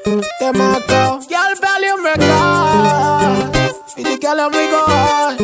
Them a go. Girl volume record. With the girl and we go hard.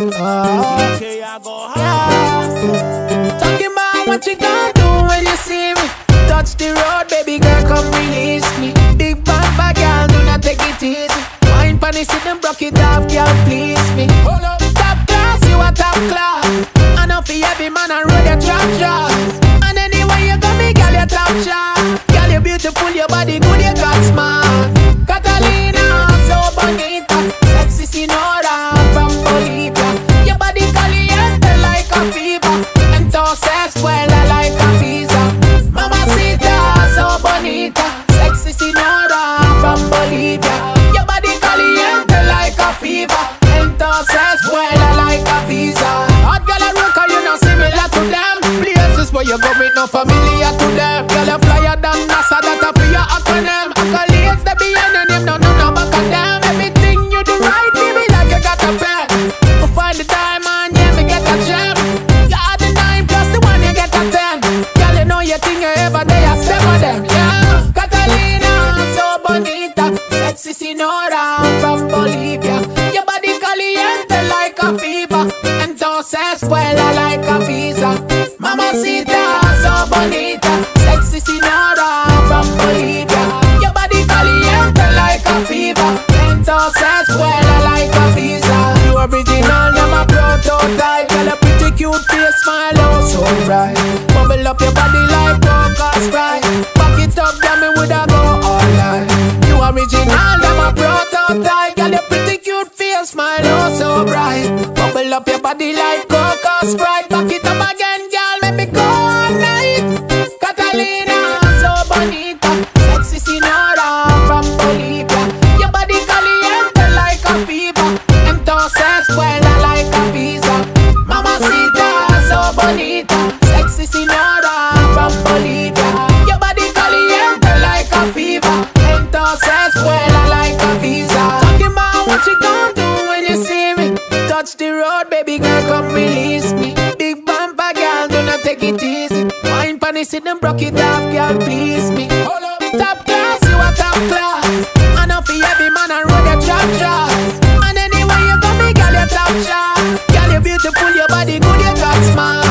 Okay, I go hard. Yeah. Talking about what you gonna do when you see me. Touch the road, baby girl, come release me. Big bad girl, do not take it easy. Wine pony, sit them broke it off, girl, please me. Hold up, top class, you a top class. I know for every man and road your trap shots. And anyway you go, me girl, you top shot. Girl, you beautiful, your body good, you got smart. Catalina, so bonita, sexy Sinora from Bolivia. Your body caliente like a fever. Entonces vuela like a visa. Mamacita, so bonita, sexy Sinora from Bolivia. Your body caliente like a fever. Entonces vuela like a visa. Hot girl and rocker, you know similar to them. Places where you go with no familiar to them. Girl, you flyer than NASA, that a for your acronym. Accolades, they be your name, no back of them. Everything you do right, baby, like you got a pen. We find the diamond, yeah, me get a gem. You are the 9 plus the 1, you get a 10. Girl, you know you think you ever day, I step on them, yeah. Catalina, so bonita, sexy Sinora from Bolivia. Your body caliente like a fever. Entonces vuela like a visa. Mamacita, so bonita, sexy Sinora from Bolivia. Your body caliente like a fever. Entonces vuela like a visa. You original, I'm a prototype. Girl, a pretty cute face, smile, oh so bright. Bubble up your body like Coca Sprite. Back it up, girl, me woulda go all night. You original, I'm a prototype. Girl, your pretty cute face, smile, oh so bright. Bubble up your body like Coca Sprite. Back it up again, girl, let me go all night. Catalina, so bonita, sexy Sinora from Bolivia. Your body caliente like a fever. Entonces vuela like a visa. Mamacita, so bonita, sexy Sinora from Bolivia. Your body caliente like a fever. Entonces vuela like a visa. Talking about what you gonna do when you see me. Touch the road, baby girl, come release me. Big bumper girl, do not take it easy. Wine pony, sit them broke it off, girl, please me. Hold up, top class, you a top class. I know for every man and road your trap shots. And anyway you go, me girl, you top shot. Girl, you beautiful, your body good, you got smart.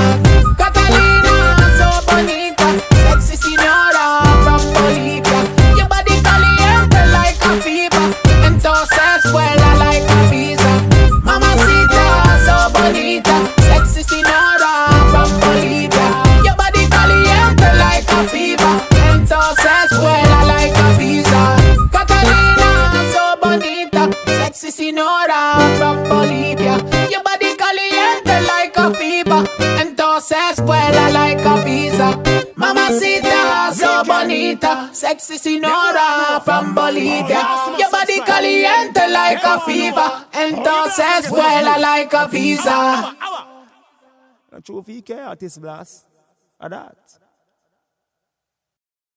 Catalina, so bonita, sexy Sinora from Bolivia. Your body caliente like a fever. Entonces vuela like a visa. Mamacita, so bonita, sexy Sinora from Bolivia. Your body caliente like a fever. Entonces vuela like a visa. Catalina, so bonita, sexy Sinora from Bolivia. Your body caliente like a fever. Entonces vuela like a visa. Mamacita, so bonita, sexy Sinora from Bolivia. Your body caliente like a fever. Entonces vuela like a visa. True VK artist blast. That.